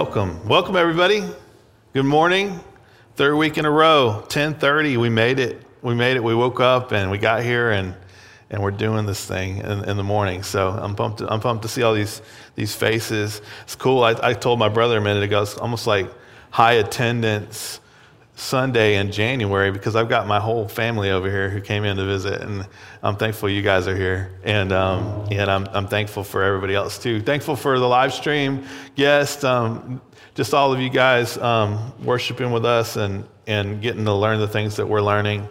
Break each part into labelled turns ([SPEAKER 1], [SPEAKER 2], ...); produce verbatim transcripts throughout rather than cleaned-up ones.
[SPEAKER 1] Welcome. Welcome, everybody. Good morning. Third week in a row, ten thirty. We made it. We made it. We woke up and we got here and and we're doing this thing in, in the morning. So I'm pumped. To, I'm pumped to see all these these faces. It's cool. I, I told my brother a minute ago, it's almost like high attendance Sunday in January because I've got my whole family over here who came in to visit, and I'm thankful you guys are here, and um, and I'm I'm thankful for everybody else too. Thankful for the live stream guests, um, just all of you guys um, worshiping with us and and getting to learn the things that we're learning,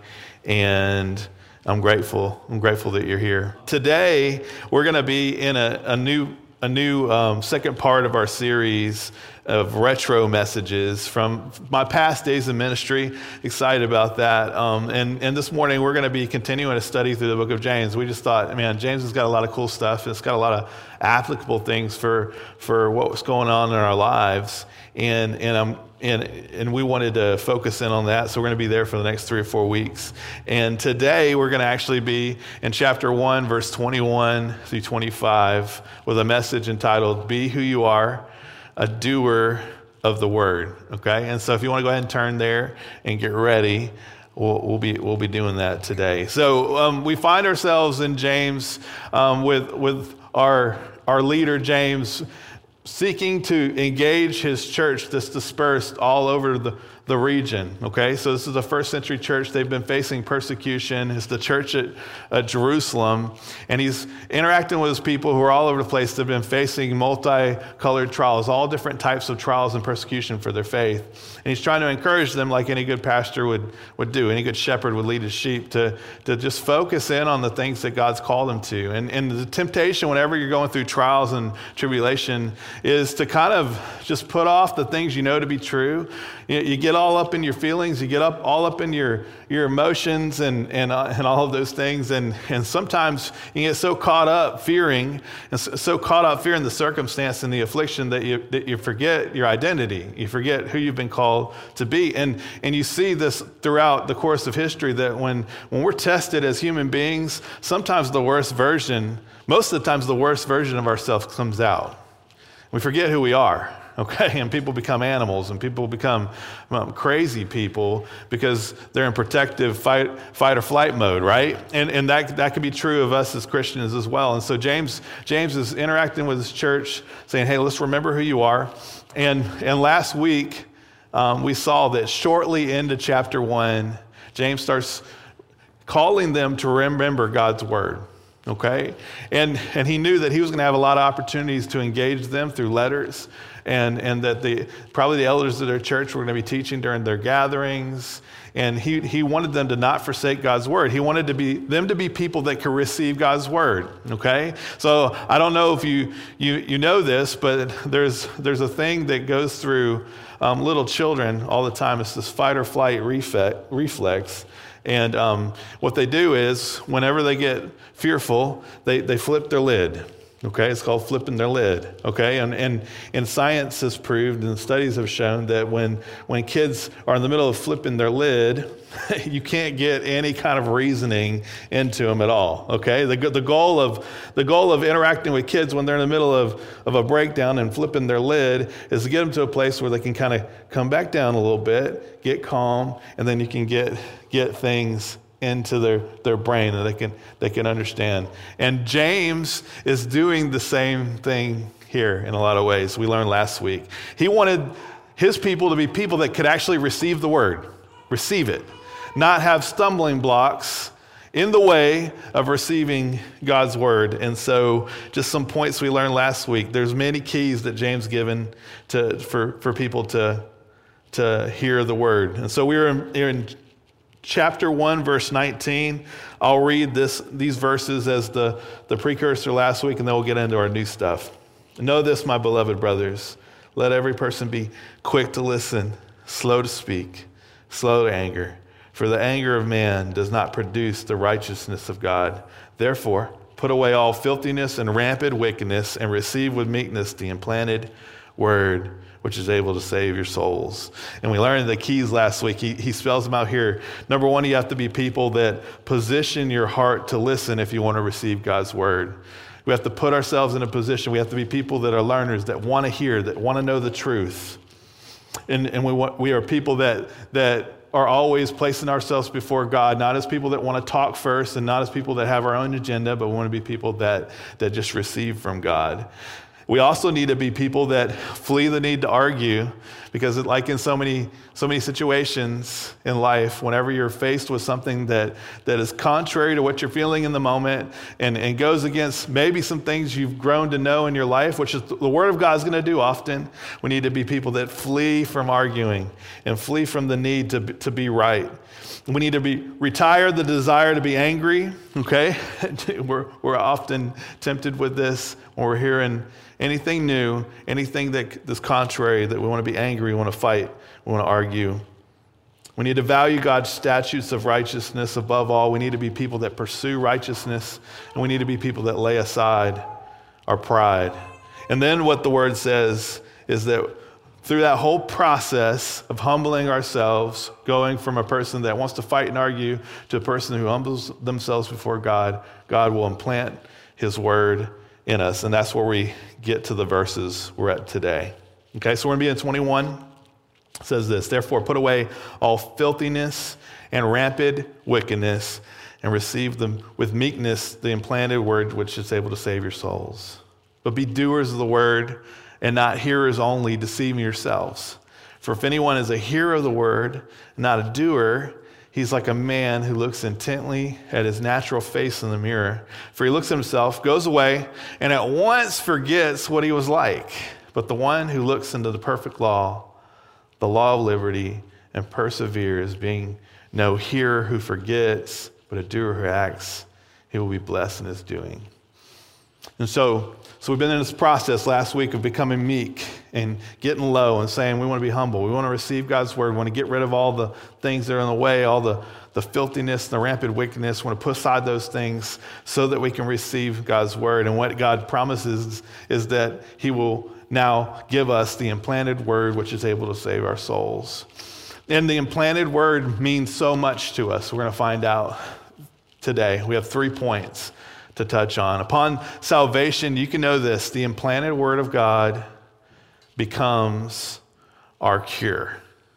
[SPEAKER 1] and I'm grateful. I'm grateful that you're here. Today we're going to be in a, a new a new um, second part of our series of retro messages from my past days in ministry. Excited about that. Um, and, and this morning we're going to be continuing a study through the book of James. We just thought, man, James has got a lot of cool stuff. It's got a lot of applicable things for for what was going on in our lives. And and I'm and and we wanted to focus in on that. So we're going to be there for the next three or four weeks. And today we're going to actually be in chapter one, verse twenty-one through twenty-five, with a message entitled "Be Who You Are, a Doer of the Word." Okay, and so if you want to go ahead and turn there and get ready, we'll, we'll be we'll be doing that today. So um, we find ourselves in James um, with with our our leader James, seeking to engage his church that's dispersed all over the, the region, okay? So this is a first century church. They've been facing persecution. It's the church at uh, Jerusalem, and he's interacting with his people who are all over the place. They've been facing multicolored trials, all different types of trials and persecution for their faith. And he's trying to encourage them like any good pastor would, would do, any good shepherd would lead his sheep, to, to just focus in on the things that God's called them to. And, and the temptation whenever you're going through trials and tribulation is to kind of just put off the things you know to be true. You, you get all up in your feelings, you get up all up in your, your emotions and, and, uh, and all of those things. And, and sometimes you get so caught up fearing, and so, so caught up fearing the circumstance and the affliction that you, that you forget your identity. You forget who you've been called to be. And and you see this throughout the course of history, that when, when we're tested as human beings, sometimes the worst version, most of the times the worst version of ourselves comes out. We forget who we are, okay? And people become animals, and people become um, crazy people because they're in protective fight fight or flight mode, right? And and that that can be true of us as Christians as well. And so James James is interacting with his church, saying, hey, let's remember who you are. And and last week, Um, we saw that shortly into chapter one, James starts calling them to remember God's word, okay? And and he knew that he was going to have a lot of opportunities to engage them through letters, and, and that the probably the elders of their church were going to be teaching during their gatherings. And he, he wanted them to not forsake God's word. He wanted to be them to be people that could receive God's word, okay? So I don't know if you you you know this, but there's there's a thing that goes through um, little children all the time. It's this fight or flight reflex. And um, what they do is whenever they get fearful, they, they flip their lid. Okay, it's called flipping their lid. Okay, and and and science has proved, and studies have shown that when when kids are in the middle of flipping their lid, you can't get any kind of reasoning into them at all. Okay, the the goal of the goal of interacting with kids when they're in the middle of of a breakdown and flipping their lid is to get them to a place where they can kind of come back down a little bit, get calm, and then you can get get things into their, their brain that they can they can understand. And James is doing the same thing here in a lot of ways. We learned last week. He wanted his people to be people that could actually receive the word, receive it, not have stumbling blocks in the way of receiving God's word. And so just some points we learned last week. There's many keys that James given to for, for people to, to hear the word. And so we were in, in chapter one, verse nineteen. I'll read this these verses as the, the precursor last week, and then we'll get into our new stuff. Know this, my beloved brothers. Let every person be quick to listen, slow to speak, slow to anger. For the anger of man does not produce the righteousness of God. Therefore, put away all filthiness and rampant wickedness, and receive with meekness the implanted word, which is able to save your souls. And we learned the keys last week. He, he spells them out here. Number one, you have to be people that position your heart to listen if you want to receive God's word. We have to put ourselves in a position. We have to be people that are learners, that want to hear, that want to know the truth. And, and we want, we are people that that are always placing ourselves before God, not as people that want to talk first and not as people that have our own agenda, but we want to be people that, that just receive from God. We also need to be people that flee the need to argue, because like in so many so many situations in life, whenever you're faced with something that, that is contrary to what you're feeling in the moment and, and goes against maybe some things you've grown to know in your life, which is the Word of God is going to do often, we need to be people that flee from arguing and flee from the need to, to be right. We need to be retire the desire to be angry, okay? we're, we're often tempted with this when we're hearing anything new, anything that is contrary, that we want to be angry, we want to fight, we want to argue. We need to value God's statutes of righteousness above all. We need to be people that pursue righteousness, and we need to be people that lay aside our pride. And then what the Word says is that through that whole process of humbling ourselves, going from a person that wants to fight and argue to a person who humbles themselves before God, God will implant His Word in us. And that's where we get to the verses we're at today. Okay, so we're going to be in twenty-one. It says this, therefore put away all filthiness and rampant wickedness and receive them with meekness the implanted word which is able to save your souls. But be doers of the word and not hearers only, deceiving yourselves. For if anyone is a hearer of the word and not a doer, he's like a man who looks intently at his natural face in the mirror. For he looks at himself, goes away, and at once forgets what he was like. But the one who looks into the perfect law, the law of liberty, and perseveres, being no hearer who forgets, but a doer who acts, he will be blessed in his doing. And so, so we've been in this process last week of becoming meek and getting low and saying we want to be humble. We want to receive God's word. We want to get rid of all the things that are in the way, all the, the filthiness, the rampant wickedness. We want to put aside those things so that we can receive God's word. And what God promises is that He will now give us the implanted word which is able to save our souls. And the implanted word means so much to us. We're going to find out today. We have three points to touch on. Upon salvation, you can know this, the implanted word of God becomes our cure.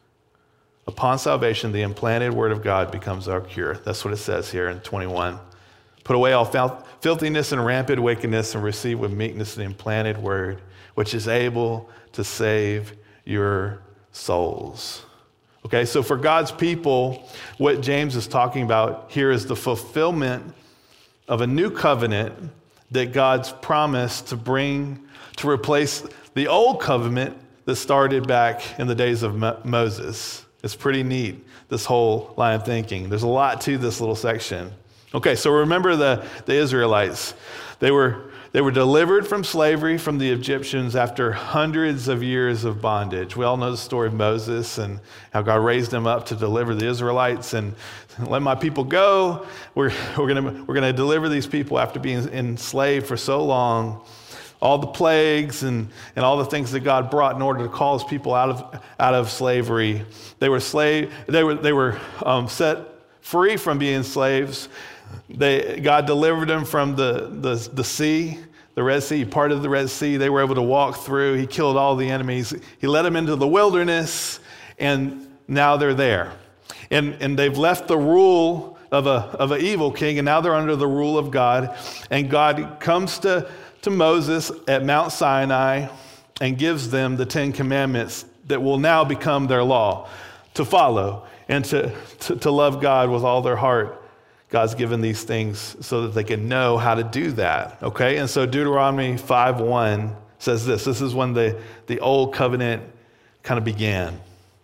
[SPEAKER 1] Upon salvation, the implanted word of God becomes our cure. That's what it says here in twenty-one. Put away all filthiness and rampant wickedness and receive with meekness the implanted word, which is able to save your souls. Okay, so for God's people, what James is talking about here is the fulfillment of a new covenant that God's promised to bring to replace the old covenant that started back in the days of Mo- Moses. It's pretty neat, this whole line of thinking. There's a lot to this little section. Okay, so remember the, the Israelites. They were They were delivered from slavery from the Egyptians after hundreds of years of bondage. We all know the story of Moses and how God raised him up to deliver the Israelites and let my people go. We're, we're going we're gonna deliver these people after being enslaved for so long. All the plagues and, and all the things that God brought in order to call His people out of out of slavery. They were slave. They were they were um, set free from being slaves. They, God delivered them from the, the, the sea, the Red Sea, part of the Red Sea. They were able to walk through. He killed all the enemies. He led them into the wilderness, and now they're there. And, and they've left the rule of a of an evil king, and now they're under the rule of God. And God comes to, to Moses at Mount Sinai and gives them the Ten Commandments that will now become their law to follow and to, to, to love God with all their heart. God's given these things so that they can know how to do that, okay? And so Deuteronomy five one says this. This is when the, the old covenant kind of began.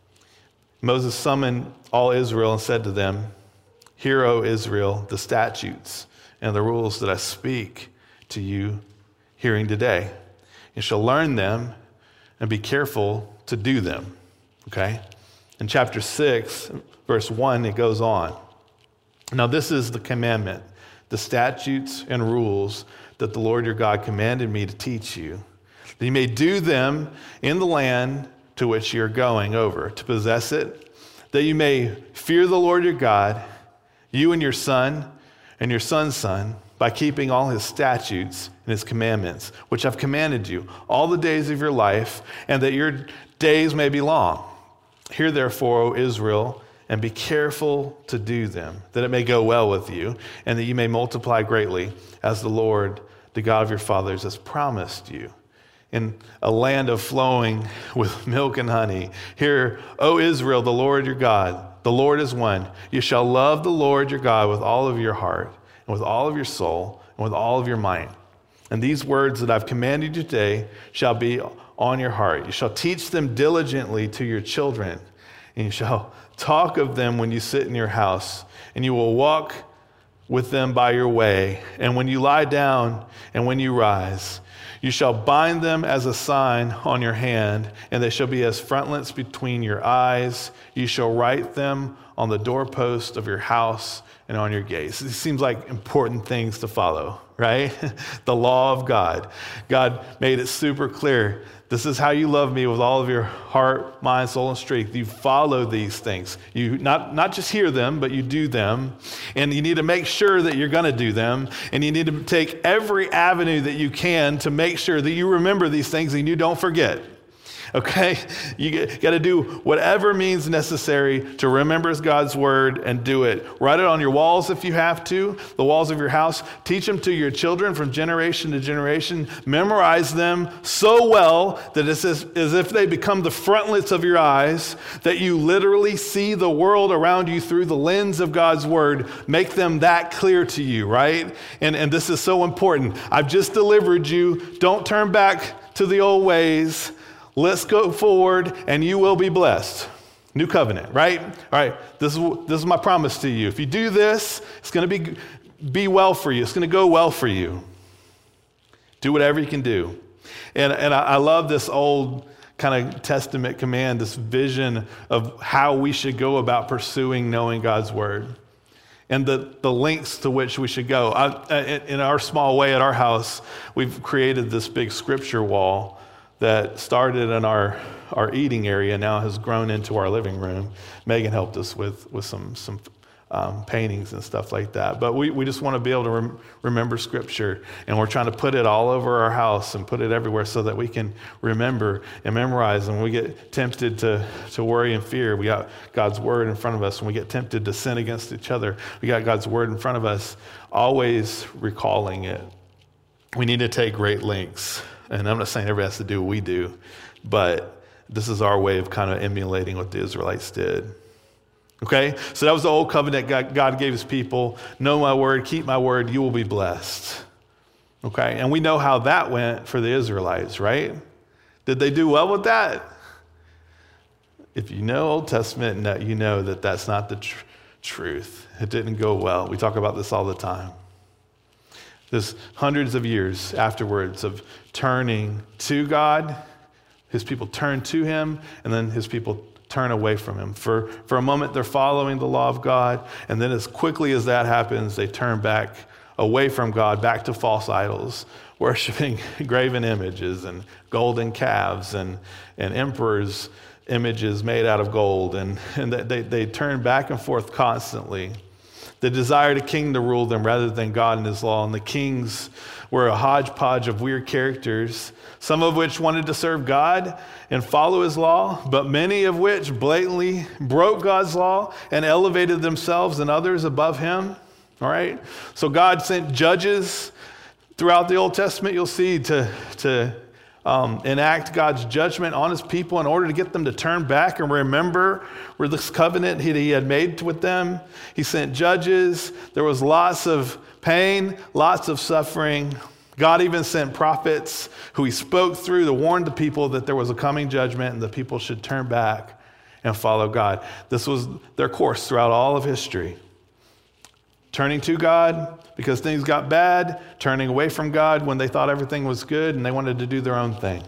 [SPEAKER 1] Moses summoned all Israel and said to them, "Hear, O Israel, the statutes and the rules that I speak to you hearing today. You shall learn them and be careful to do them," okay? In chapter six, verse one, it goes on. Now this is the commandment, the statutes and rules that the Lord your God commanded me to teach you, that you may do them in the land to which you are going over, to possess it, that you may fear the Lord your God, you and your son and your son's son, by keeping all his statutes and his commandments, which I've commanded you all the days of your life, and that your days may be long. Hear therefore, O Israel, and be careful to do them, that it may go well with you, and that you may multiply greatly, as the Lord, the God of your fathers, has promised you, in a land of flowing with milk and honey. Hear, O Israel, the Lord your God, the Lord is one. You shall love the Lord your God with all of your heart, and with all of your soul, and with all of your might. And these words that I've commanded you today shall be on your heart. You shall teach them diligently to your children, and you shall talk of them when you sit in your house, and you will walk with them by your way, and when you lie down and when you rise. You shall bind them as a sign on your hand, and they shall be as frontlets between your eyes. You shall write them on the doorpost of your house and on your gates. These seems like important things to follow, right? The law of God. God made it super clear. This is how you love me with all of your heart, mind, soul, and strength. You follow these things. You not, not just hear them, but you do them. And you need to make sure that you're going to do them. And you need to take every avenue that you can to make sure that you remember these things and you don't forget. Okay? You got to do whatever means necessary to remember God's word and do it. Write it on your walls if you have to, the walls of your house. Teach them to your children from generation to generation. Memorize them so well that it's as, as if they become the frontlets of your eyes, that you literally see the world around you through the lens of God's word. Make them that clear to you, right? And, and this is so important. I've just delivered you. Don't turn back to the old ways. Let's go forward and you will be blessed. New covenant, right? All right, this is, this is my promise to you. If you do this, it's going to be, be well for you. It's going to go well for you. Do whatever you can do. And, and I, I love this old kind of Testament command, this vision of how we should go about pursuing knowing God's word and the, the lengths to which we should go. I, in our small way at our house, we've created this big scripture wall that started in our, our eating area, now has grown into our living room. Megan helped us with, with some, some um, paintings and stuff like that. But we, we just want to be able to rem- remember Scripture, and we're trying to put it all over our house and put it everywhere so that we can remember and memorize. And when we get tempted to, to worry and fear, we got God's Word in front of us. When we get tempted to sin against each other, we got God's Word in front of us, always recalling it. We need to take great lengths. And I'm not saying everybody has to do what we do, but this is our way of kind of emulating what the Israelites did. Okay? So that was the old covenant God, God gave his people. Know my word, keep my word, you will be blessed. Okay? And we know how that went for the Israelites, right? Did they do well with that? If you know Old Testament, you know that that's not the tr- truth. It didn't go well. We talk about this all the time. There's hundreds of years afterwards of turning to God. His people turn to him, and then his people turn away from him. For, for a moment, they're following the law of God, and then as quickly as that happens, they turn back away from God, back to false idols, worshiping graven images and golden calves and, and emperors' images made out of gold. And, and they, they turn back and forth constantly. They desired a king to rule them rather than God and his law. And the kings were a hodgepodge of weird characters, some of which wanted to serve God and follow his law, but many of which blatantly broke God's law and elevated themselves and others above him. All right? So God sent judges throughout the Old Testament, you'll see, to, to Um, enact God's judgment on his people in order to get them to turn back and remember where this covenant he, he had made with them. He sent judges. There was lots of pain, lots of suffering. God even sent prophets who he spoke through to warn the people that there was a coming judgment and the people should turn back and follow God. This was their course throughout all of history. Turning to God because things got bad, turning away from God when they thought everything was good and they wanted to do their own thing.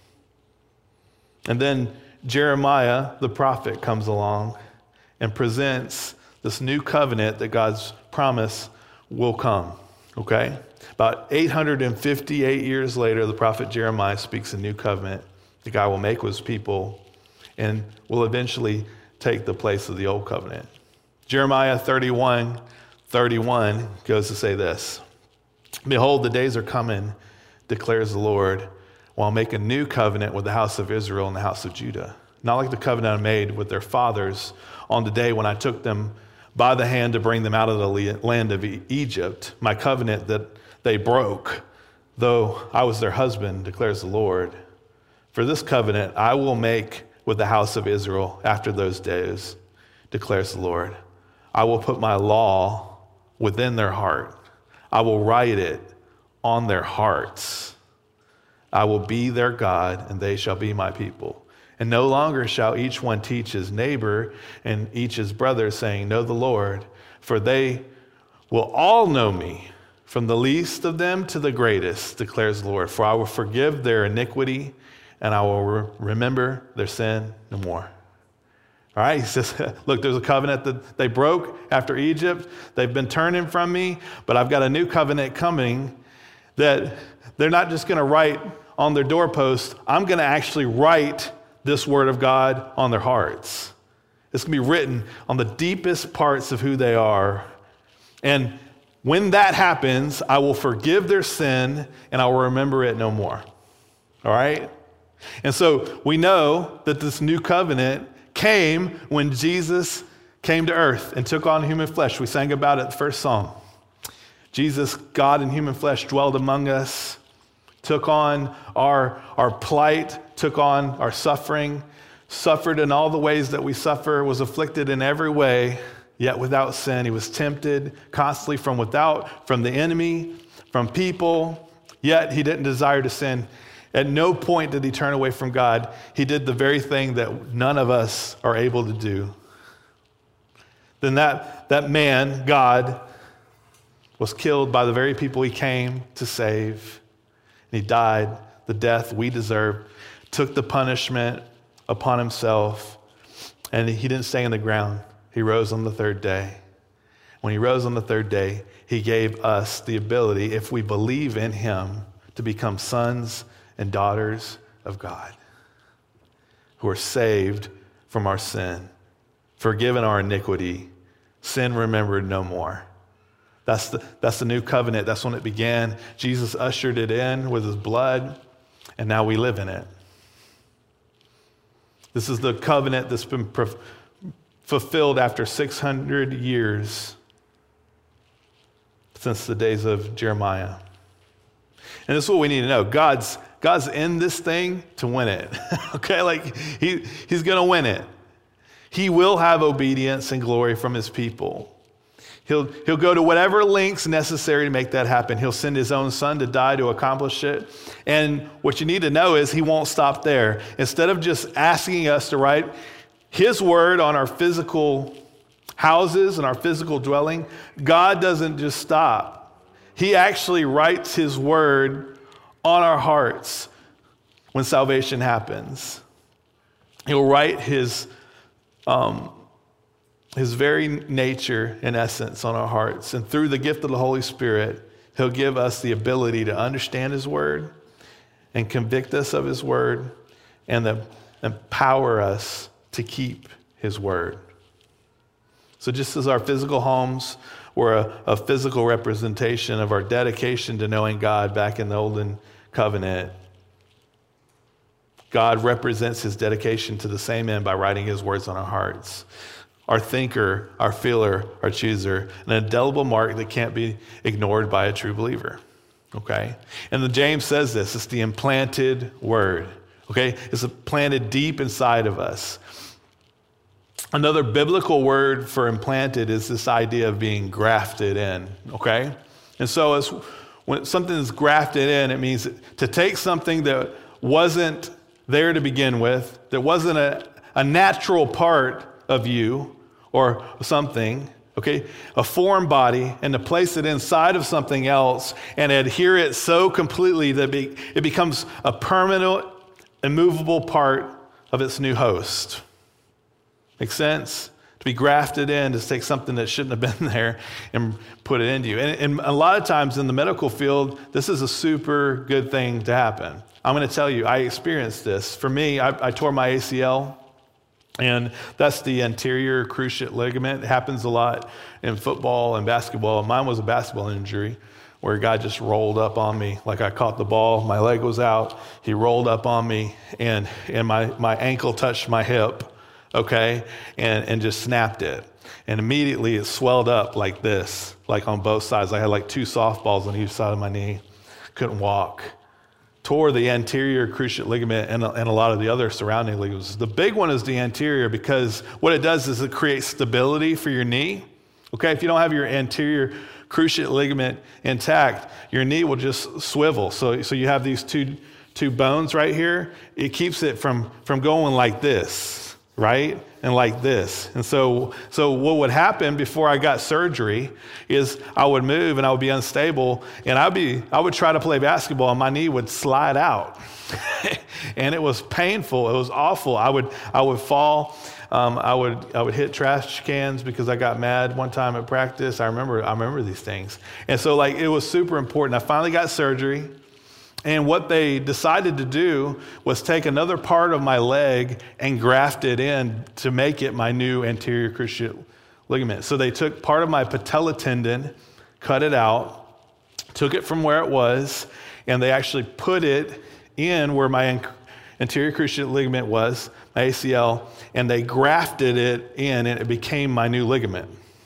[SPEAKER 1] And then Jeremiah, the prophet, comes along and presents this new covenant that God's promise will come, okay? About eight hundred fifty-eight years later, the prophet Jeremiah speaks a new covenant that God will make with his people and will eventually take the place of the old covenant. Jeremiah thirty-one thirty-one goes to say this: Behold, the days are coming, declares the Lord, while I'll make a new covenant with the house of Israel and the house of Judah. Not like the covenant I made with their fathers on the day when I took them by the hand to bring them out of the land of Egypt, my covenant that they broke, though I was their husband, declares the Lord. For this covenant I will make with the house of Israel after those days, declares the Lord. I will put my law within their heart. I will write it on their hearts. I will be their God, and they shall be my people. And no longer shall each one teach his neighbor and each his brother, saying, know the Lord, for they will all know me, from the least of them to the greatest, declares the Lord. For I will forgive their iniquity, and I will re- remember their sin no more. All right, he says, look, there's a covenant that they broke after Egypt. They've been turning from me, but I've got a new covenant coming that they're not just going to write on their doorpost. I'm going to actually write this word of God on their hearts. It's going to be written on the deepest parts of who they are. And when that happens, I will forgive their sin and I will remember it no more. All right? And so we know that this new covenant came when Jesus came to earth and took on human flesh. We sang about it the first song. Jesus, God in human flesh, dwelled among us, took on our, our plight, took on our suffering, suffered in all the ways that we suffer, was afflicted in every way, yet without sin. He was tempted constantly from without, from the enemy, from people, yet he didn't desire to sin. At no point did he turn away from God. He did the very thing that none of us are able to do. Then that, that man, God, was killed by the very people he came to save. And he died the death we deserve, took the punishment upon himself, and he didn't stay in the ground. He rose on the third day. When he rose on the third day, he gave us the ability, if we believe in him, to become sons and daughters of God, who are saved from our sin, forgiven our iniquity, sin remembered no more. That's the, that's the new covenant. That's when it began. Jesus ushered it in with his blood, and now we live in it. This is the covenant that's been pro- fulfilled after six hundred years since the days of Jeremiah. And this is what we need to know. God's God's in this thing to win it. Okay, like he, he's going to win it. He will have obedience and glory from his people. He'll, he'll go to whatever lengths necessary to make that happen. He'll send his own son to die to accomplish it. And what you need to know is he won't stop there. Instead of just asking us to write his word on our physical houses and our physical dwelling, God doesn't just stop. He actually writes his word on our hearts when salvation happens. He'll write his um, his very nature and essence on our hearts. And through the gift of the Holy Spirit, he'll give us the ability to understand his word and convict us of his word and the, empower us to keep his word. So just as our physical homes were a, a physical representation of our dedication to knowing God back in the olden covenant, God represents his dedication to the same end by writing his words on our hearts. Our thinker, our feeler, our chooser, an indelible mark that can't be ignored by a true believer. Okay? And the James says this, it's the implanted word. Okay? It's planted deep inside of us. Another biblical word for implanted is this idea of being grafted in. Okay? And so as when something is grafted in, it means to take something that wasn't there to begin with, that wasn't a, a natural part of you or something, okay, a foreign body, and to place it inside of something else and adhere it so completely that be, it becomes a permanent, immovable part of its new host. Make sense? To be grafted in, to take something that shouldn't have been there and put it into you. And, and a lot of times in the medical field, this is a super good thing to happen. I'm going to tell you, I experienced this. For me, I, I tore my A C L, and that's the anterior cruciate ligament. It happens a lot in football and basketball. Mine was a basketball injury where God just rolled up on me. Like I caught the ball, my leg was out, he rolled up on me, and and my, my ankle touched my hip, okay, and, and just snapped it. And immediately it swelled up like this, like on both sides. I had like two softballs on each side of my knee. Couldn't walk. Tore the anterior cruciate ligament and a, and a lot of the other surrounding ligaments. The big one is the anterior, because what it does is it creates stability for your knee. Okay, if you don't have your anterior cruciate ligament intact, your knee will just swivel. So, so you have these two two bones right here. It keeps it from, from going like this, right? And like this. And so, so what would happen before I got surgery is I would move and I would be unstable, and I'd be, I would try to play basketball and my knee would slide out. And it was painful. It was awful. I would, I would fall. Um, I would, I would hit trash cans because I got mad one time at practice. I remember, I remember these things. And so like, it was super important. I finally got surgery. And what they decided to do was take another part of my leg and graft it in to make it my new anterior cruciate ligament. So they took part of my patella tendon, cut it out, took it from where it was, and they actually put it in where my anterior cruciate ligament was, my A C L, and they grafted it in, and it became my new ligament.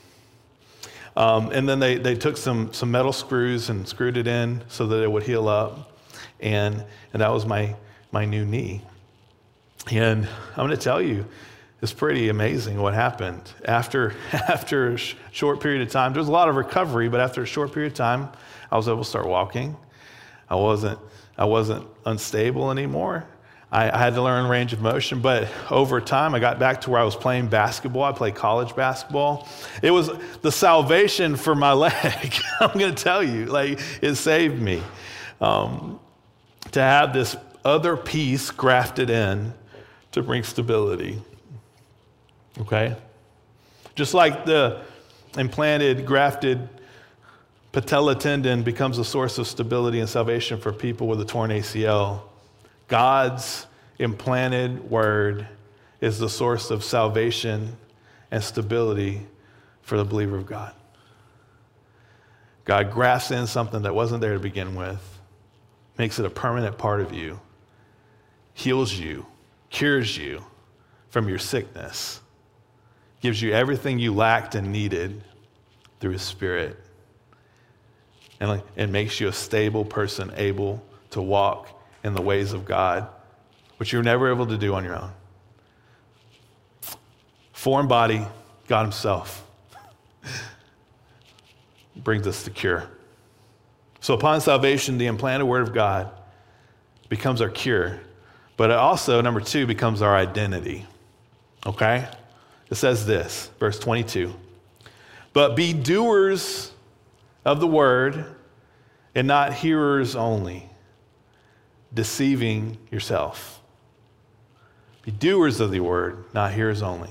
[SPEAKER 1] Um, and then they, they took some, some metal screws and screwed it in so that it would heal up. And and that was my my new knee. And I'm going to tell you, it's pretty amazing what happened. After, after a sh- short period of time, there was a lot of recovery, but after a short period of time, I was able to start walking. I wasn't, I wasn't unstable anymore. I, I had to learn range of motion, but over time, I got back to where I was playing basketball. I played college basketball. It was the salvation for my leg. I'm going to tell you, like, it saved me. Um, to have this other piece grafted in to bring stability. Okay? Just like the implanted, grafted patella tendon becomes a source of stability and salvation for people with a torn A C L, God's implanted word is the source of salvation and stability for the believer of God. God grafts in something that wasn't there to begin with, makes it a permanent part of you, heals you, cures you from your sickness, gives you everything you lacked and needed through His Spirit, and, like, and makes you a stable person able to walk in the ways of God, which you're never able to do on your own. Foreign body, God Himself brings us the cure. So upon salvation, the implanted word of God becomes our cure, but it also, number two, becomes our identity. Okay? It says this, verse twenty-two, but be doers of the word and not hearers only, deceiving yourself. Be doers of the word, not hearers only.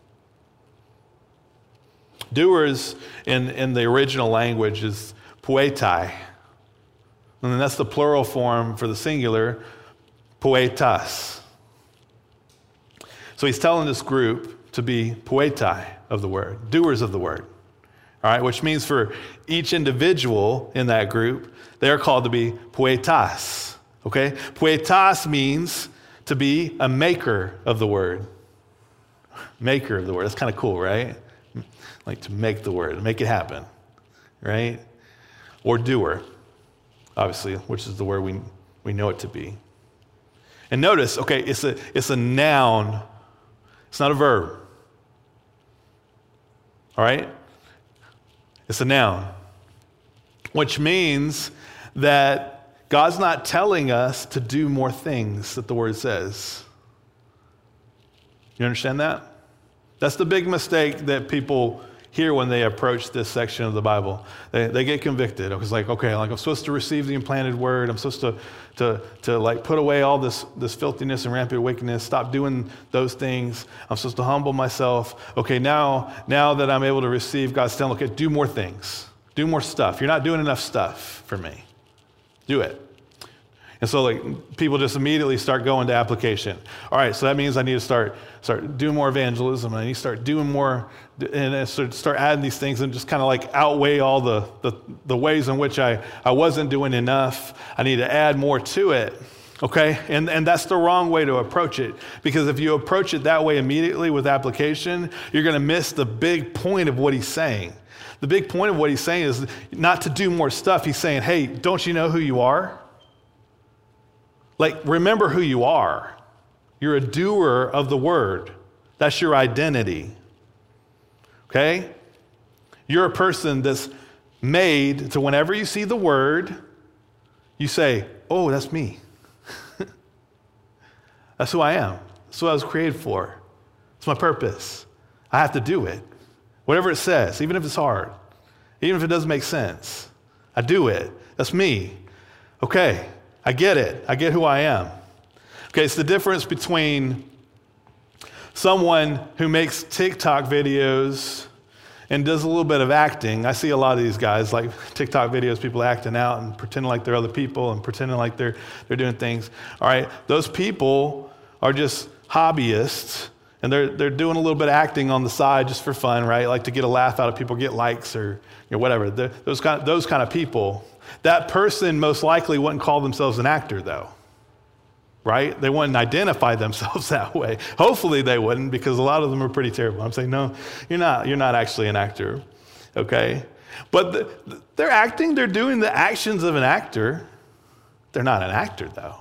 [SPEAKER 1] Doers in, in the original language is poetai. And then that's the plural form for the singular, poetas. So he's telling this group to be poetai of the word, doers of the word. All right, which means for each individual in that group, they're called to be poetas. Okay? Poetas means to be a maker of the word. Maker of the word. That's kind of cool, right? Like to make the word, make it happen. Right? Or doer. Obviously, which is the word we, we know it to be. And notice, okay, it's a, it's a noun. It's not a verb. All right? It's a noun. Which means that God's not telling us to do more things that the word says. You understand that? That's the big mistake that people hear when they approach this section of the Bible. They, they get convicted. It's like, okay, like I'm supposed to receive the implanted word. I'm supposed to, to, to like put away all this, this filthiness and rampant wickedness. Stop doing those things. I'm supposed to humble myself. Okay, now, now that I'm able to receive God's telling, okay, do more things. Do more stuff. You're not doing enough stuff for me. Do it. And so like people just immediately start going to application. All right, so that means I need to start start doing more evangelism. I need to start doing more, and I start, start adding these things and just kind of like outweigh all the, the, the ways in which I, I wasn't doing enough. I need to add more to it, okay? And, and that's the wrong way to approach it, because if you approach it that way immediately with application, you're going to miss the big point of what he's saying. The big point of what he's saying is not to do more stuff. He's saying, hey, don't you know who you are? Like, remember who you are. You're a doer of the word. That's your identity. Okay? You're a person that's made to whenever you see the word, you say, oh, that's me. That's who I am. That's what I was created for. It's my purpose. I have to do it. Whatever it says, even if it's hard, even if it doesn't make sense, I do it. That's me. Okay. I get it. I get who I am. Okay, it's the difference between someone who makes TikTok videos and does a little bit of acting. I see a lot of these guys, like TikTok videos, people acting out and pretending like they're other people and pretending like they're they're doing things. All right, those people are just hobbyists, and they're they're doing a little bit of acting on the side just for fun, right? Like to get a laugh out of people, get likes or you know, whatever. They're, those kind of, those kind of people. That person most likely wouldn't call themselves an actor, though, right? They wouldn't identify themselves that way. Hopefully they wouldn't, because a lot of them are pretty terrible. I'm saying, no, you're not. You're not actually an actor, okay? But the, they're acting. They're doing the actions of an actor. They're not an actor, though,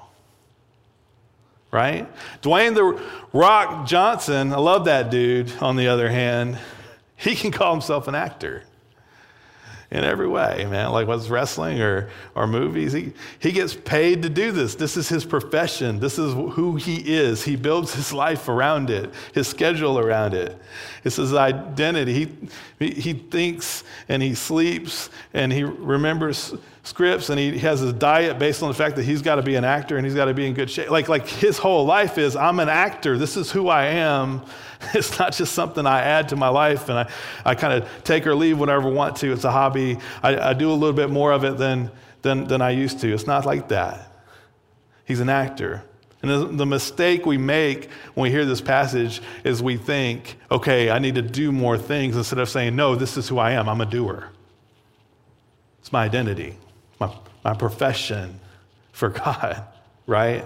[SPEAKER 1] right? Dwayne The Rock Johnson, I love that dude, on the other hand, he can call himself an actor. In every way, man, like what's wrestling or, or movies. He, he gets paid to do this. This is his profession. This is who he is. He builds his life around it, his schedule around it. It's his identity. He, he thinks and he sleeps and he remembers scripts and he has his diet based on the fact that he's got to be an actor and he's got to be in good shape. Like, like his whole life is, I'm an actor. This is who I am. It's not just something I add to my life and I, I kind of take or leave whenever I want to. It's a hobby. I, I do a little bit more of it than, than, than I used to. It's not like that. He's an actor. And the, the mistake we make when we hear this passage is we think, okay, I need to do more things, instead of saying, no, this is who I am. I'm a doer. It's my identity, my, my profession for God, right?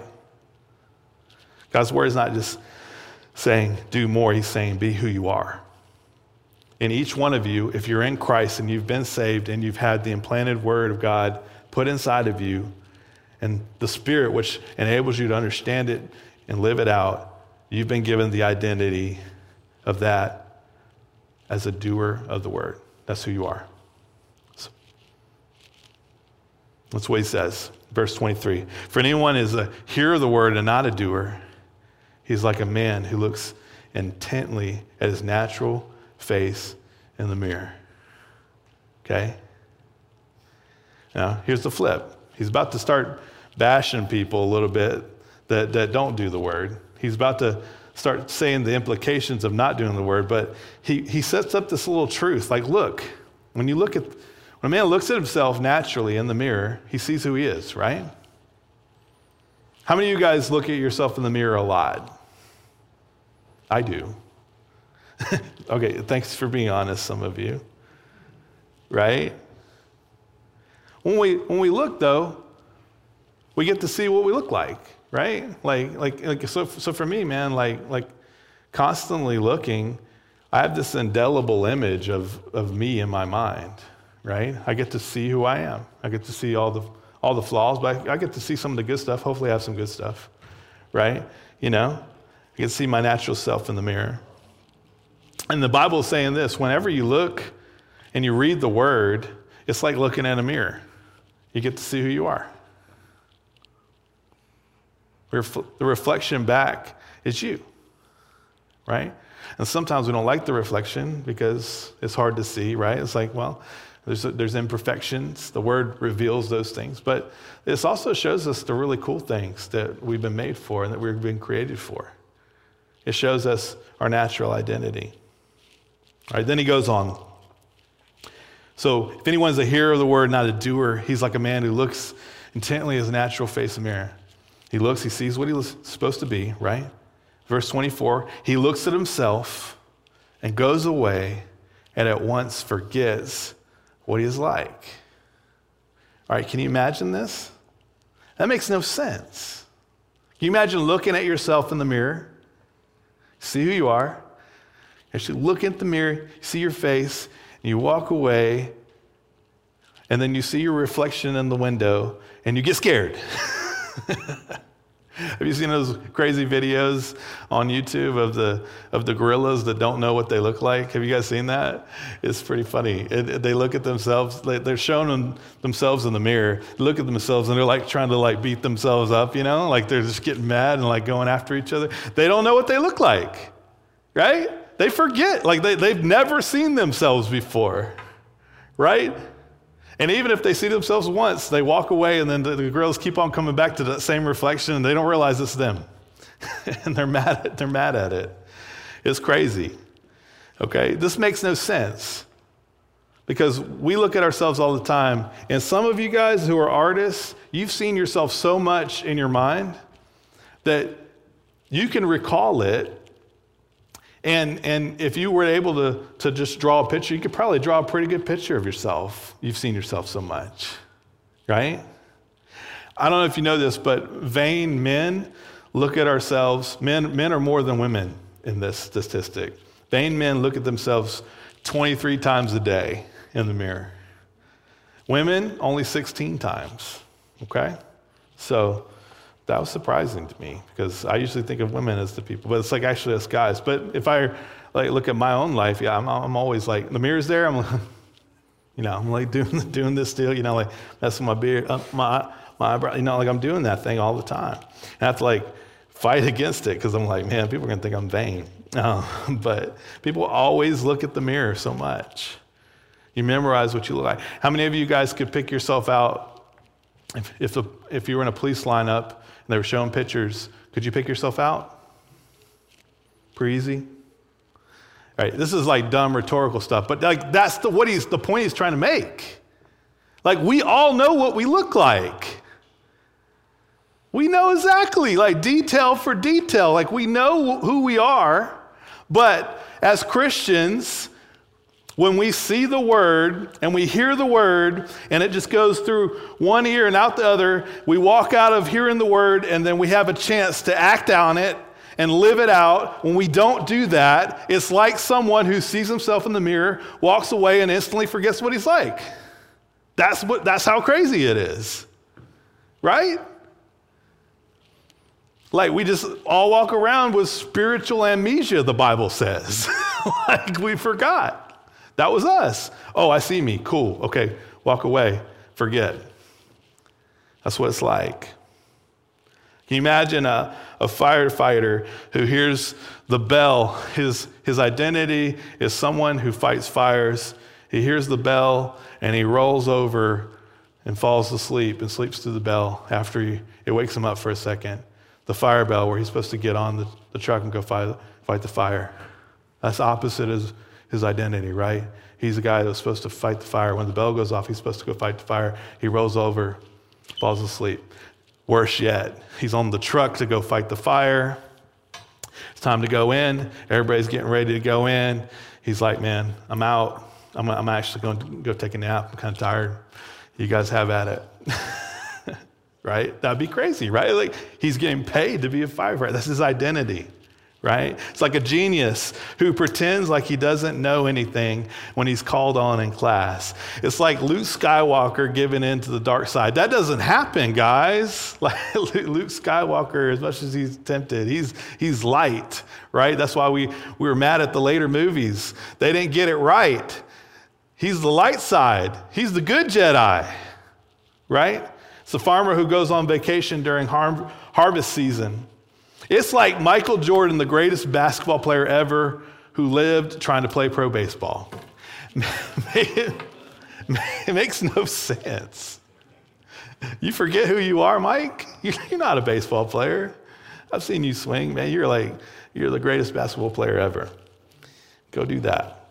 [SPEAKER 1] God's word is not just saying do more. He's saying be who you are. In each one of you, if you're in Christ and you've been saved and you've had the implanted word of God put inside of you and the Spirit which enables you to understand it and live it out, you've been given the identity of that as a doer of the word. That's who you are. So, that's what he says. Verse twenty-three. For anyone is a hearer of the word and not a doer, he's like a man who looks intently at his natural face in the mirror. Okay? Now, here's the flip. He's about to start bashing people a little bit that, that don't do the word. He's about to start saying the implications of not doing the word, but he, he sets up this little truth. Like, look, when you look at, when a man looks at himself naturally in the mirror, he sees who he is, right? How many of you guys look at yourself in the mirror a lot? I do. Okay, thanks for being honest, some of you. Right? When we when we look, though, we get to see what we look like, right? Like like like so so for me, man, like like constantly looking, I have this indelible image of of me in my mind, right? I get to see who I am. I get to see all the all the flaws, but I, I get to see some of the good stuff. Hopefully I have some good stuff, right? You know? I can see my natural self in the mirror. And the Bible is saying this: whenever you look and you read the word, it's like looking at a mirror. You get to see who you are. The reflection back is you, right? And sometimes we don't like the reflection because it's hard to see, right? It's like, well, there's there's imperfections. The word reveals those things. But this also shows us the really cool things that we've been made for and that we've been created for. It shows us our natural identity. All right, then he goes on. So if anyone's a hearer of the word, not a doer, he's like a man who looks intently his natural face in the mirror. He looks, he sees what he was supposed to be, right? Verse twenty-four, he looks at himself and goes away and at once forgets what he is like. All right, can you imagine this? That makes no sense. Can you imagine looking at yourself in the mirror, see who you are, as you look at the mirror, see your face, and you walk away, and then you see your reflection in the window, and you get scared. Have you seen those crazy videos on YouTube of the of the gorillas that don't know what they look like? Have you guys seen that? It's pretty funny. It, it, they look at themselves. They, they're showing them, themselves in the mirror. They look at themselves and they're like trying to like beat themselves up, you know, like they're just getting mad and like going after each other. They don't know what they look like, right? They forget. Like they they've never seen themselves before, right? And even if they see themselves once, they walk away and then the, the girls keep on coming back to that same reflection and they don't realize it's them. And they're mad at, they're mad at it. It's crazy. Okay? This makes no sense. Because we look at ourselves all the time, and some of you guys who are artists, you've seen yourself so much in your mind that you can recall it. And and if you were able to, to just draw a picture, you could probably draw a pretty good picture of yourself. You've seen yourself so much, right? I don't know if you know this, but vain men look at ourselves. Men, men are more than women in this statistic. Vain men look at themselves twenty-three times a day in the mirror. Women, only sixteen times, okay? So that was surprising to me because I usually think of women as the people, but it's like actually us guys. But if I like look at my own life, yeah, I'm, I'm always like, the mirror's there. I'm, you know, I'm like doing doing this deal, you know, like messing my beard, uh, my my eyebrow, you know, like I'm doing that thing all the time. And I have to like fight against it because I'm like, man, people are gonna think I'm vain. Uh, but people always look at the mirror so much. You memorize what you look like. How many of you guys could pick yourself out if if, the, if you were in a police lineup? And they were showing pictures. Could you pick yourself out? Pretty easy. All right, this is like dumb rhetorical stuff, but like that's the what he's the point he's trying to make. Like we all know what we look like. We know exactly, like detail for detail. Like we know who we are, but as Christians, when we see the word and we hear the word and it just goes through one ear and out the other, we walk out of hearing the word and then we have a chance to act on it and live it out. When we don't do that, it's like someone who sees himself in the mirror, walks away and instantly forgets what he's like. That's what, that's how crazy it is, right? Like we just all walk around with spiritual amnesia, the Bible says. Like we forgot. That was us. Oh, I see me. Cool. Okay, walk away. Forget. That's what it's like. Can you imagine a, a firefighter who hears the bell? His, his identity is someone who fights fires. He hears the bell and he rolls over and falls asleep and sleeps through the bell after he, it wakes him up for a second. The fire bell where he's supposed to get on the, the truck and go fight, fight the fire. That's opposite as his identity, right? He's the guy that's supposed to fight the fire. When the bell goes off, he's supposed to go fight the fire. He rolls over, falls asleep. Worse yet, he's on the truck to go fight the fire. It's time to go in. Everybody's getting ready to go in. He's like, man, I'm out. I'm, I'm actually going to go take a nap. I'm kind of tired. You guys have at it. Right? That'd be crazy, right? Like he's getting paid to be a firefighter. That's his identity. Right? It's like a genius who pretends like he doesn't know anything when he's called on in class. It's like Luke Skywalker giving in to the dark side. That doesn't happen, guys. Like Luke Skywalker, as much as he's tempted, he's he's light, right? That's why we, we were mad at the later movies. They didn't get it right. He's the light side. He's the good Jedi, right? It's the farmer who goes on vacation during har- harvest season. It's like Michael Jordan, the greatest basketball player ever, who lived trying to play pro baseball. It makes no sense. You forget who you are, Mike? You're not a baseball player. I've seen you swing, man. You're like, you're the greatest basketball player ever. Go do that.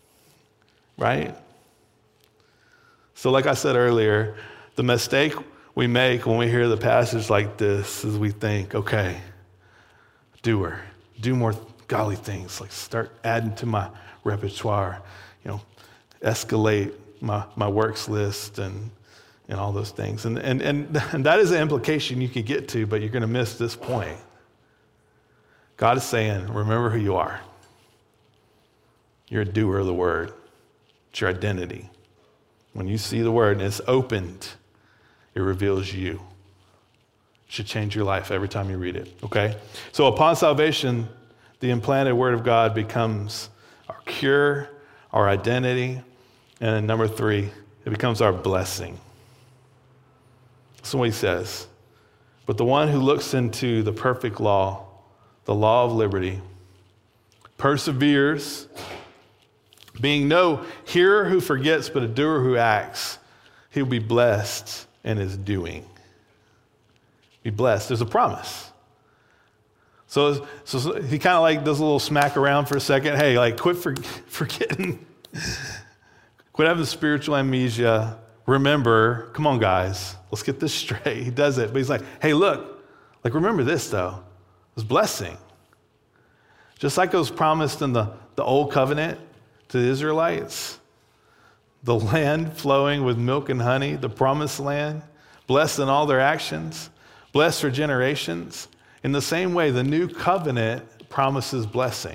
[SPEAKER 1] Right? So like I said earlier, the mistake we make when we hear the passage like this is we think, okay, doer, do more godly things, like start adding to my repertoire, you know, escalate my, my works list and and all those things. And, and, and, and that is an implication you could get to, but you're going to miss this point. God is saying, remember who you are. You're a doer of the word. It's your identity. When you see the word and it's opened, it reveals you. It should change your life every time you read it, okay? So upon salvation, the implanted word of God becomes our cure, our identity, and then number three, it becomes our blessing. That's what he says. But the one who looks into the perfect law, the law of liberty, perseveres, being no hearer who forgets, but a doer who acts, he will be blessed in his doing. Be blessed. There's a promise. So, so, so he kind of like does a little smack around for a second. Hey, like quit for, forgetting. Quit having spiritual amnesia. Remember, come on, guys, let's get this straight. He does it, but he's like, hey, look, like remember this though, this blessing. Just like it was promised in the, the old covenant to the Israelites, the land flowing with milk and honey, the promised land, blessed in all their actions, blessed for generations. In the same way, the new covenant promises blessing.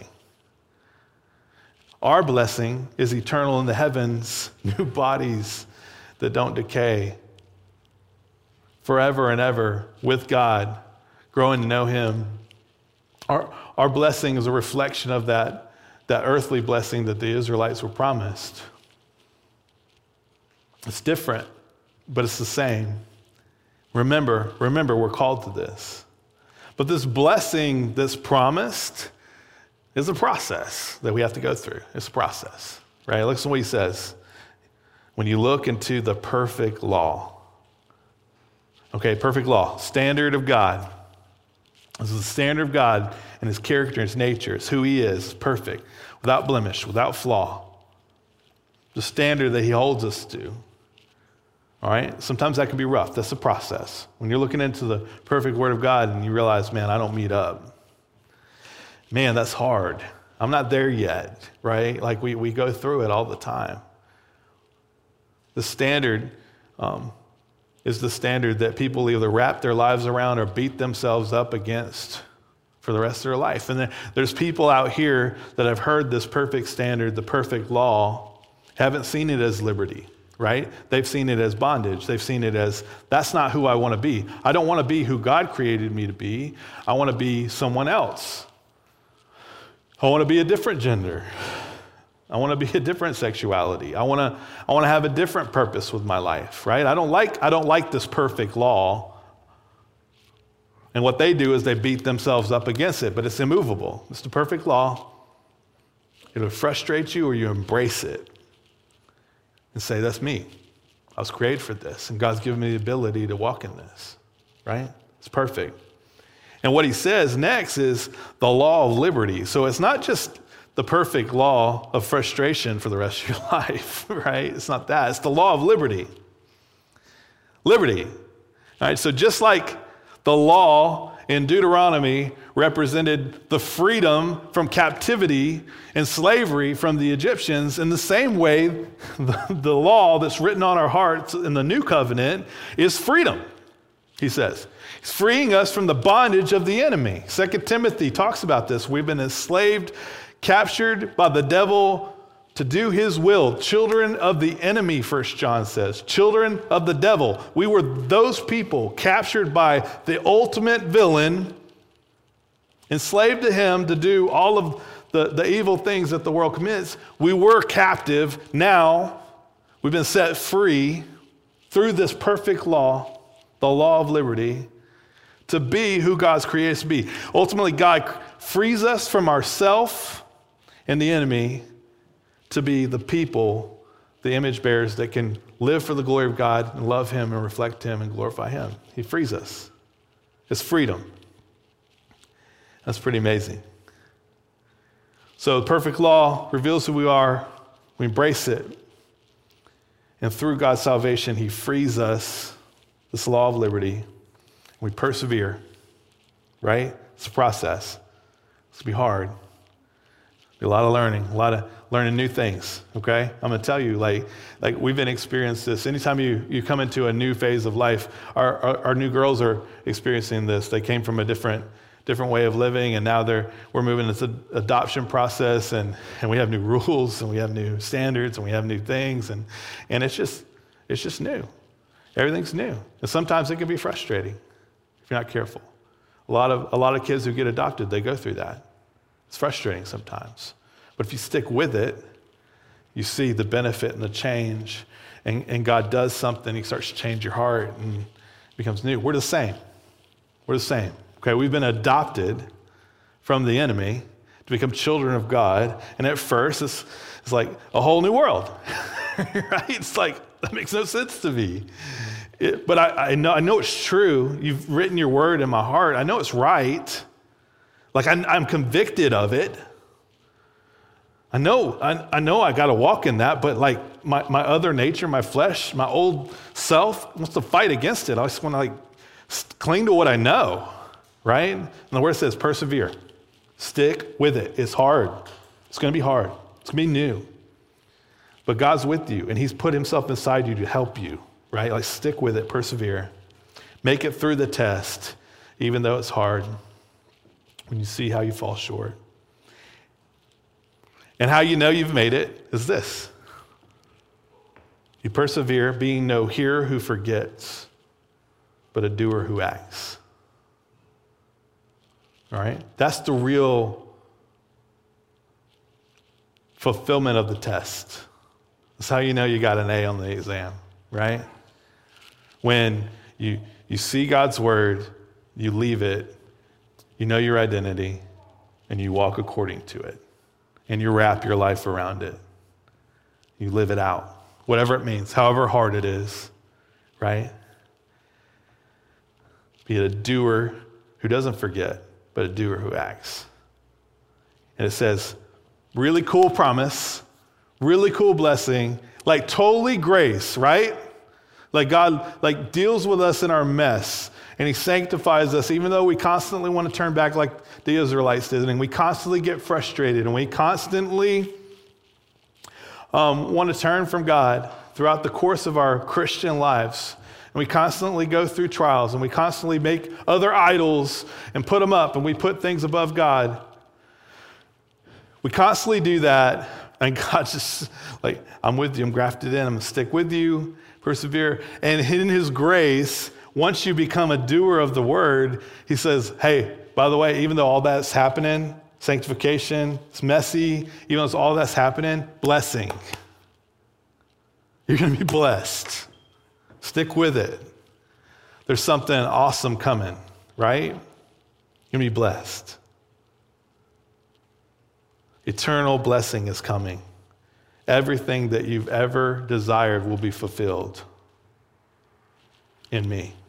[SPEAKER 1] Our blessing is eternal in the heavens, new bodies that don't decay, forever and ever with God, growing to know him. Our, our blessing is a reflection of that, that earthly blessing that the Israelites were promised. It's different, but it's the same. Remember, remember, we're called to this. But this blessing that's promised is a process that we have to go through. It's a process, right? Look at what he says. When you look into the perfect law. Okay, perfect law, standard of God. This is the standard of God and his character, his nature. It's who he is, perfect, without blemish, without flaw. The standard that he holds us to. All right, sometimes that can be rough. That's a process. When you're looking into the perfect word of God and you realize, man, I don't meet up. Man, that's hard. I'm not there yet, right? Like we, we go through it all the time. The standard um, is the standard that people either wrap their lives around or beat themselves up against for the rest of their life. And then there's people out here that have heard this perfect standard, the perfect law, haven't seen it as liberty, right? They've seen it as bondage. They've seen it as, that's not who I want to be. I don't want to be who God created me to be. I want to be someone else. I want to be a different gender. I want to be a different sexuality. I want to I want to have a different purpose with my life, right? I don't like I don't like this perfect law. And what they do is they beat themselves up against it, but it's immovable. It's the perfect law. It'll frustrate you or you embrace it and say, that's me. I was created for this, and God's given me the ability to walk in this, right? It's perfect. And what he says next is the law of liberty. So it's not just the perfect law of frustration for the rest of your life, right? It's not that. It's the law of liberty. Liberty. All right, so just like the law in Deuteronomy represented the freedom from captivity and slavery from the Egyptians, in the same way, the, the law that's written on our hearts in the new covenant is freedom, he says. He's freeing us from the bondage of the enemy. Second Timothy talks about this. We've been enslaved, captured by the devil to do his will. Children of the enemy, First John says. Children of the devil. We were those people captured by the ultimate villain, enslaved to him to do all of the, the evil things that the world commits. We were captive. Now we've been set free through this perfect law, the law of liberty, to be who God's created us to be. Ultimately, God frees us from ourself and the enemy to be the people, the image bearers that can live for the glory of God and love him and reflect him and glorify him. He frees us. It's freedom. That's pretty amazing. So the perfect law reveals who we are. We embrace it. And through God's salvation, he frees us this law of liberty. We persevere, right? It's a process. It's going to be hard. Be a lot of learning, a lot of learning new things, okay? I'm going to tell you, like, like we've been experiencing this. Anytime you, you come into a new phase of life, our, our, our new girls are experiencing this. They came from a different different way of living, and now they're we're moving into the adoption process, and, and we have new rules, and we have new standards, and we have new things, and and it's just it's just new. Everything's new. And sometimes it can be frustrating if you're not careful. A lot of a lot of kids who get adopted, they go through that. It's frustrating sometimes. But if you stick with it, you see the benefit and the change, and, and God does something. He starts to change your heart, and it becomes new. We're the same. We're the same. Okay, we've been adopted from the enemy to become children of God. And at first, it's, it's like a whole new world, right? It's like, that makes no sense to me. It, but I, I know I know it's true. You've written your word in my heart. I know it's right. Like, I, I'm convicted of it. I know I, I know I got to walk in that, but like my, my other nature, my flesh, my old self wants to fight against it. I just want to like cling to what I know. Right? And the word says persevere. Stick with it. It's hard. It's going to be hard. It's going to be new. But God's with you, and he's put himself inside you to help you, right? Like, stick with it. Persevere. Make it through the test, even though it's hard, when you see how you fall short. And how you know you've made it is this. You persevere, being no hearer who forgets, but a doer who acts. All right? That's the real fulfillment of the test. That's how you know you got an A on the exam, right? When you you see God's word, you leave it, you know your identity, and you walk according to it. And you wrap your life around it. You live it out, whatever it means, however hard it is, right? Be a doer who doesn't forget, but a doer who acts. And it says, really cool promise, really cool blessing, like totally grace, right? Like God like deals with us in our mess, and he sanctifies us, even though we constantly want to turn back like the Israelites did, and we constantly get frustrated, and we constantly um, want to turn from God throughout the course of our Christian lives. And we constantly go through trials, and we constantly make other idols and put them up, and we put things above God. We constantly do that, and God just, like, I'm with you, I'm grafted in, I'm going to stick with you, persevere. And in his grace, once you become a doer of the word, he says, hey, by the way, even though all that's happening, sanctification, it's messy, even though all that's happening, blessing. You're going to be blessed. Stick with it. There's something awesome coming, right? You're going to be blessed. Eternal blessing is coming. Everything that you've ever desired will be fulfilled in me.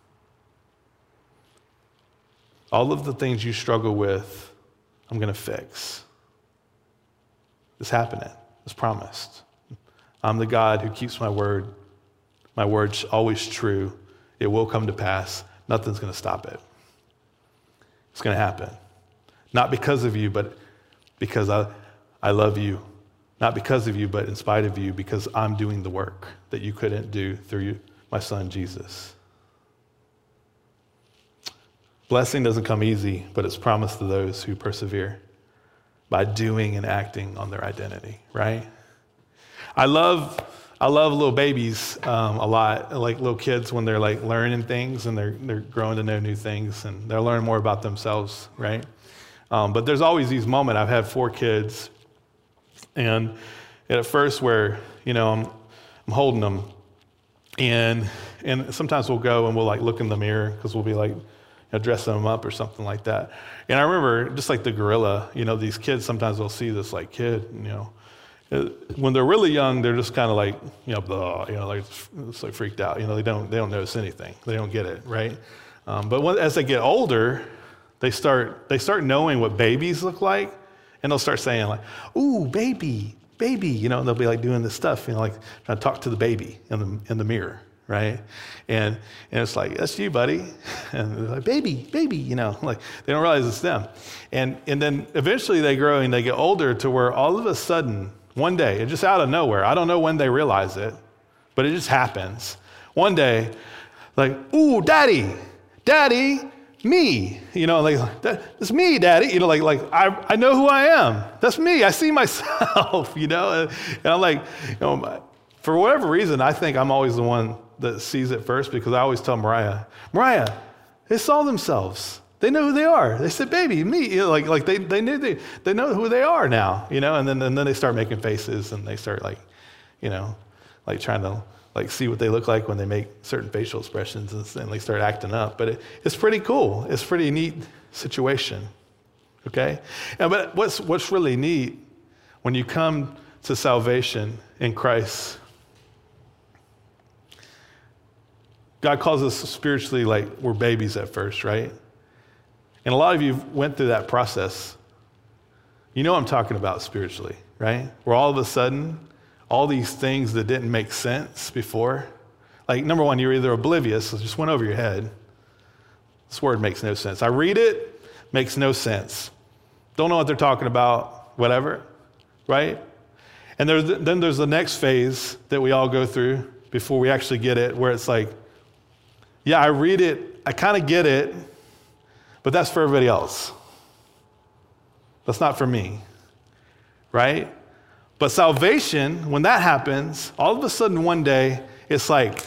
[SPEAKER 1] All of the things you struggle with, I'm going to fix. It's happening. It's promised. I'm the God who keeps my word. My word's always true. It will come to pass. Nothing's going to stop it. It's going to happen. Not because of you, but because I, I love you. Not because of you, but in spite of you, because I'm doing the work that you couldn't do through you, my son, Jesus. Blessing doesn't come easy, but it's promised to those who persevere by doing and acting on their identity, right? I love I love little babies um, a lot, like little kids when they're like learning things and they're they're growing to know new things and they're learning more about themselves, right? Um, but there's always these moments. I've had four kids, and at first where, you know, I'm I'm holding them, and and sometimes we'll go and we'll like look in the mirror because we'll be like, you know, dressing them up or something like that. And I remember just like the gorilla, you know, these kids sometimes they'll see this like kid, you know, when they're really young, they're just kind of like, you know, blah, you know, like it's like freaked out. You know, they don't they don't notice anything. They don't get it, right? Um, but when, as they get older, they start they start knowing what babies look like, and they'll start saying like, "Ooh, baby, baby," you know, and they'll be like doing this stuff, you know, like trying to talk to the baby in the in the mirror, right? And and it's like, that's you, buddy. And they're like, baby, baby, you know, like they don't realize it's them. And and then eventually they grow and they get older to where all of a sudden, one day, it just out of nowhere, I don't know when they realize it, but it just happens. One day, like, ooh, daddy, daddy, me, you know, like, that, it's me, daddy, you know, like, like I, I know who I am. That's me. I see myself, you know, and, and I'm like, you know, for whatever reason, I think I'm always the one that sees it first, because I always tell Mariah, Mariah, they saw themselves. They know who they are. They said, baby, me, you know, like, like they, they knew they, they know who they are now, you know, and then, and then they start making faces and they start like, you know, like trying to like see what they look like when they make certain facial expressions, and, and they start acting up. But it, it's pretty cool. It's a pretty neat situation, okay? And, but what's, what's really neat when you come to salvation in Christ, God calls us spiritually like we're babies at first, right? And a lot of you went through that process. You know what I'm talking about spiritually, right? Where all of a sudden, all these things that didn't make sense before, like number one, you're either oblivious, it just went over your head. This word makes no sense. I read it, makes no sense. Don't know what they're talking about, whatever, right? And there's, then there's the next phase that we all go through before we actually get it, where it's like, yeah, I read it, I kind of get it, but that's for everybody else. That's not for me, right? But salvation, when that happens, all of a sudden one day, it's like,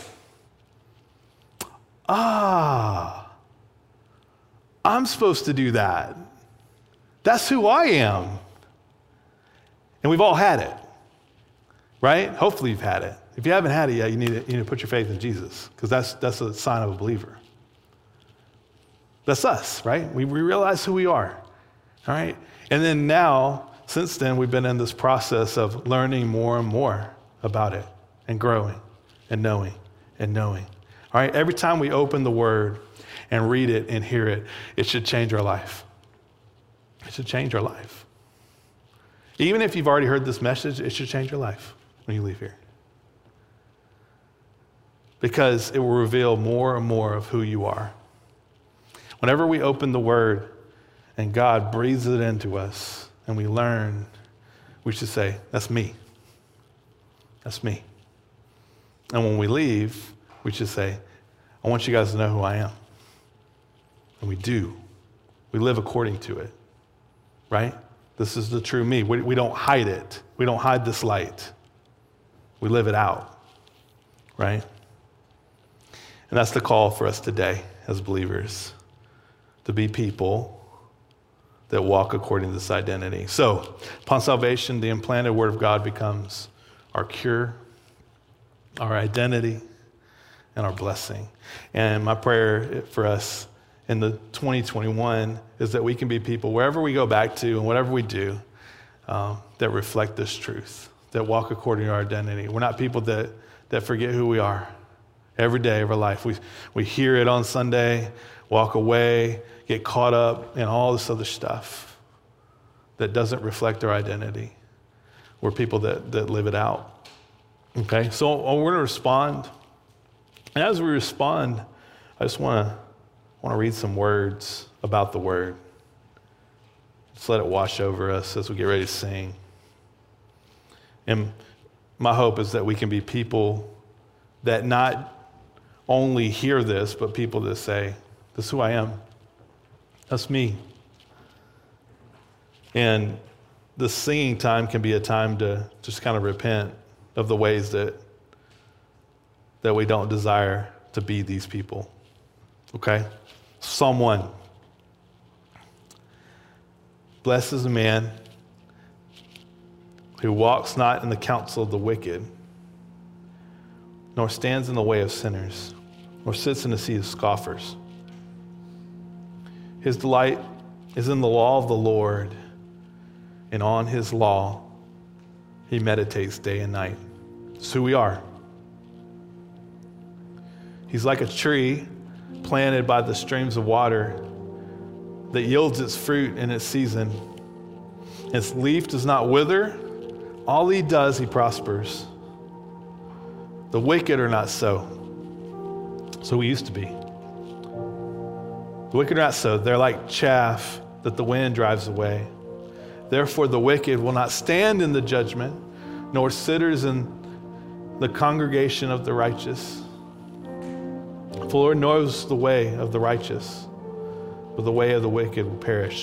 [SPEAKER 1] ah, I'm supposed to do that. That's who I am. And we've all had it, right? Hopefully you've had it. If you haven't had it yet, you need to, you need to put your faith in Jesus, because that's, that's a sign of a believer. That's us, right? We, we realize who we are, all right? And then now, since then, we've been in this process of learning more and more about it and growing and knowing and knowing. All right, every time we open the Word and read it and hear it, it should change our life. It should change our life. Even if you've already heard this message, it should change your life when you leave here. Because it will reveal more and more of who you are. Whenever we open the Word and God breathes it into us, and we learn, we should say, that's me. That's me. And when we leave, we should say, I want you guys to know who I am. And we do. We live according to it, right? This is the true me. We, we don't hide it. We don't hide this light. We live it out, right? And that's the call for us today as believers, to be people that walk according to this identity. So, upon salvation, the implanted Word of God becomes our cure, our identity, and our blessing. And my prayer for us in the twenty twenty-one is that we can be people, wherever we go back to and whatever we do, um, that reflect this truth, that walk according to our identity. We're not people that, that forget who we are every day of our life. We, we hear it on Sunday, walk away, get caught up in all this other stuff that doesn't reflect our identity. We're people that, that live it out. Okay, so we're going to respond. And as we respond, I just want to want to read some words about the Word. Just let it wash over us as we get ready to sing. And my hope is that we can be people that not only hear this, but people that say, this is who I am. That's me. And the singing time can be a time to just kind of repent of the ways that that we don't desire to be these people. Okay? Psalm one. Blessed is the man who walks not in the counsel of the wicked, nor stands in the way of sinners, nor sits in the seat of scoffers. His delight is in the law of the Lord, and on his law he meditates day and night. It's who we are. He's like a tree planted by the streams of water that yields its fruit in its season. Its leaf does not wither. All he does, he prospers. The wicked are not so, So we used to be. The wicked are not so. They're like chaff that the wind drives away. Therefore the wicked will not stand in the judgment, nor sitters in the congregation of the righteous. For the Lord knows the way of the righteous, but the way of the wicked will perish.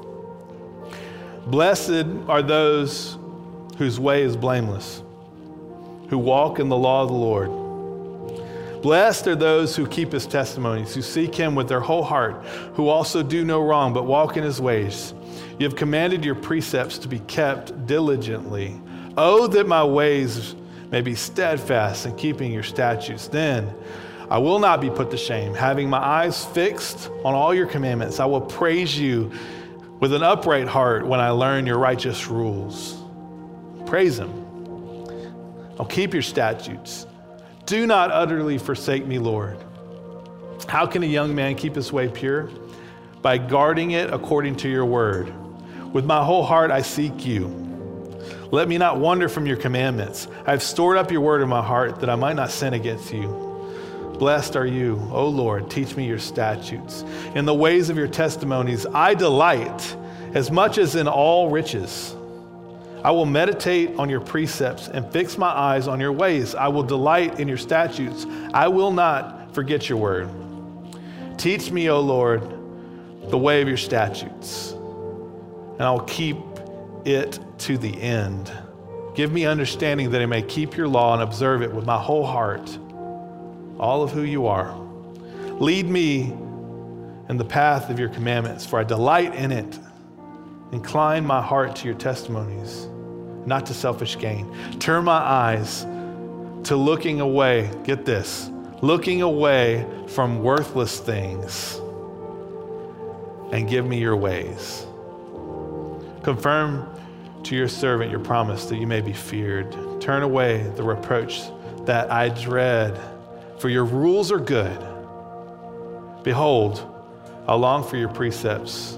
[SPEAKER 1] Blessed are those whose way is blameless, who walk in the law of the Lord. Blessed are those who keep his testimonies, who seek him with their whole heart, who also do no wrong, but walk in his ways. You have commanded your precepts to be kept diligently. Oh, that my ways may be steadfast in keeping your statutes. Then I will not be put to shame. Having my eyes fixed on all your commandments, I will praise you with an upright heart when I learn your righteous rules. Praise him. I'll keep your statutes. Do not utterly forsake me, Lord. How can a young man keep his way pure? By guarding it according to your word. With my whole heart I seek you. Let me not wander from your commandments. I have stored up your word in my heart that I might not sin against you. Blessed are you, O Lord, teach me your statutes. In the ways of your testimonies I delight as much as in all riches. I will meditate on your precepts and fix my eyes on your ways. I will delight in your statutes. I will not forget your word. Teach me, O Lord, the way of your statutes, and I'll keep it to the end. Give me understanding that I may keep your law and observe it with my whole heart, all of who you are. Lead me in the path of your commandments, for I delight in it. Incline my heart to your testimonies, not to selfish gain. Turn my eyes to looking away, get this, looking away from worthless things, and give me your ways. Confirm to your servant your promise that you may be feared. Turn away the reproach that I dread, for your rules are good. Behold, I long for your precepts.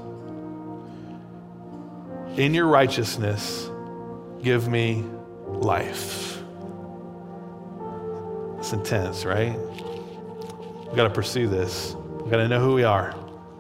[SPEAKER 1] In your righteousness, give me life. It's intense, right? We've got to pursue this. We've got to know who we are.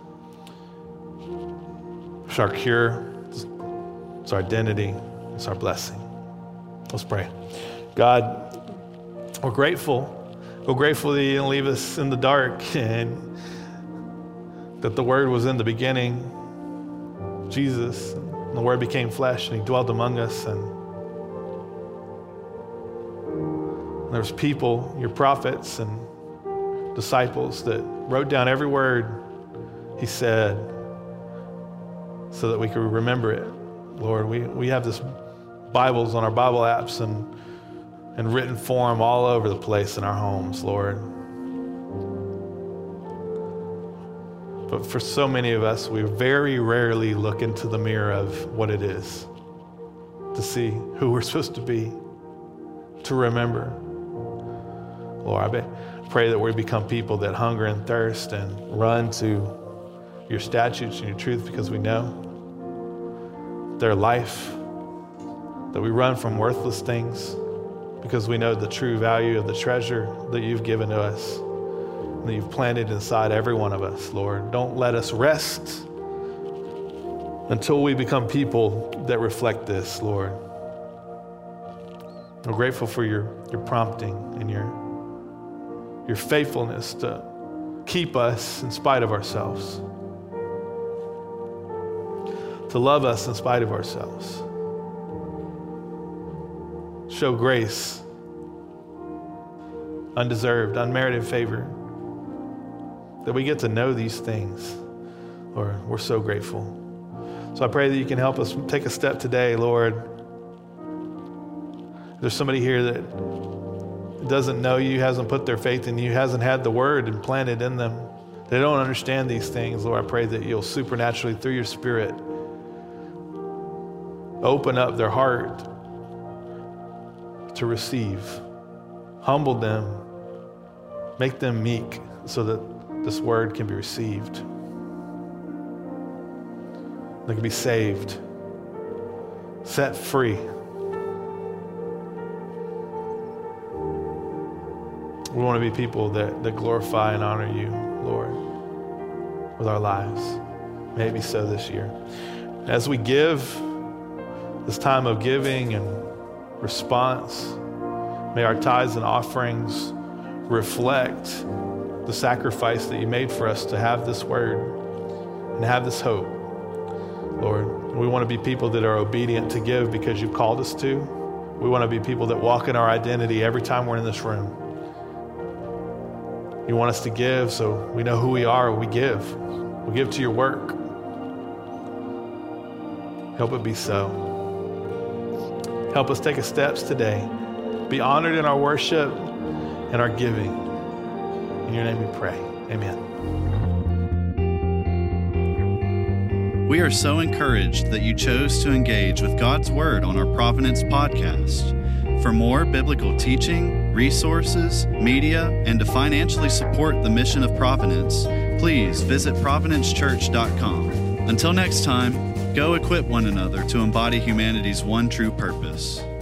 [SPEAKER 1] It's our cure. It's our identity. It's our blessing. Let's pray. God, we're grateful. We're grateful that you didn't leave us in the dark and that the Word was in the beginning, Jesus. And the Word became flesh and he dwelled among us. And there's people, your prophets and disciples, that wrote down every word he said so that we could remember it. Lord, we, we have this Bibles on our Bible apps and in written form all over the place in our homes, Lord. But for so many of us, we very rarely look into the mirror of what it is to see who we're supposed to be, to remember. Lord, I pray that we become people that hunger and thirst and run to your statutes and your truth because we know their life, that we run from worthless things because we know the true value of the treasure that you've given to us, that you've planted inside every one of us, Lord. Don't let us rest until we become people that reflect this, Lord. We're grateful for your, your prompting and your, your faithfulness to keep us in spite of ourselves, to love us in spite of ourselves. Show grace, undeserved, unmerited favor, that we get to know these things. Lord, we're so grateful. So I pray that you can help us take a step today, Lord. If there's somebody here that doesn't know you, hasn't put their faith in you, hasn't had the word implanted in them, they don't understand these things, Lord, I pray that you'll supernaturally, through your Spirit, open up their heart to receive. Humble them. Make them meek so that this word can be received. They can be saved, set free. We want to be people that, that glorify and honor you, Lord, with our lives. May it be so this year. As we give this time of giving and response, may our tithes and offerings reflect the sacrifice that you made for us to have this word and have this hope. Lord, we want to be people that are obedient to give because you called us to. We want to be people that walk in our identity every time we're in this room. You want us to give so we know who we are. We give. We give to your work. Help it be so. Help us take a steps today. Be honored in our worship and our giving. In your name we pray. Amen.
[SPEAKER 2] We are so encouraged that you chose to engage with God's Word on our Providence podcast. For more biblical teaching, resources, media, and to financially support the mission of Providence, please visit providence church dot com. Until next time, go equip one another to embody humanity's one true purpose.